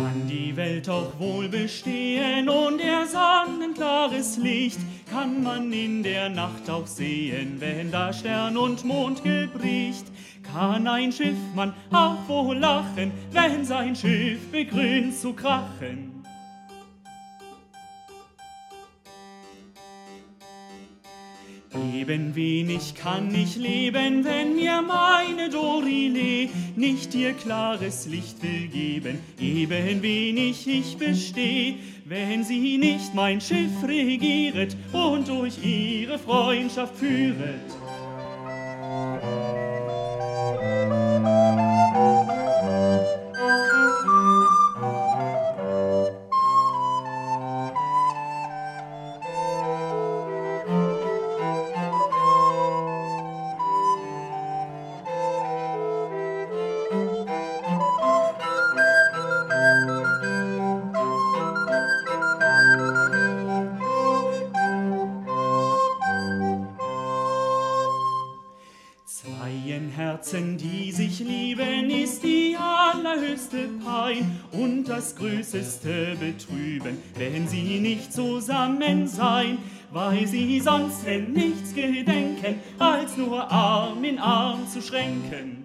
Kann die Welt auch wohl bestehen und ihr sonnenklares Licht kann man in der Nacht auch sehen, wenn da Stern und Mond gebricht. Kann ein Schiffmann auch wohl lachen, wenn sein Schiff beginnt zu krachen. Eben wenig kann ich leben, wenn mir meine Dorile nicht ihr klares Licht will geben. Eben wenig ich besteh, wenn sie nicht mein Schiff regieret und durch ihre Freundschaft führet. Zweien Herzen, die sich lieben, ist die allerhöchste Pein und das größeste Betrüben, wenn sie nicht zusammen sein, weil sie sonst in nichts gedenken, als nur Arm in Arm zu schränken.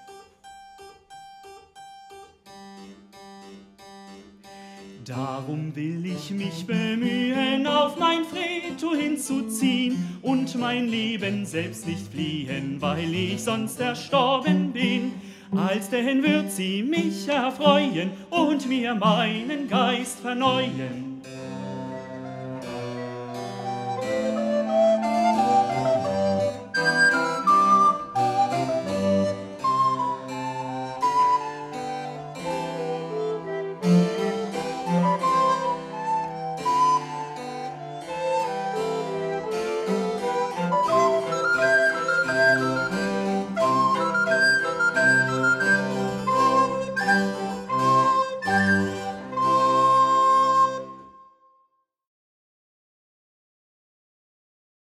Darum will ich mich bemühen, auf mein Freto hinzuziehen und mein Leben selbst nicht fliehen, weil ich sonst erstorben bin. Alsdenn wird sie mich erfreuen und mir meinen Geist verneuen.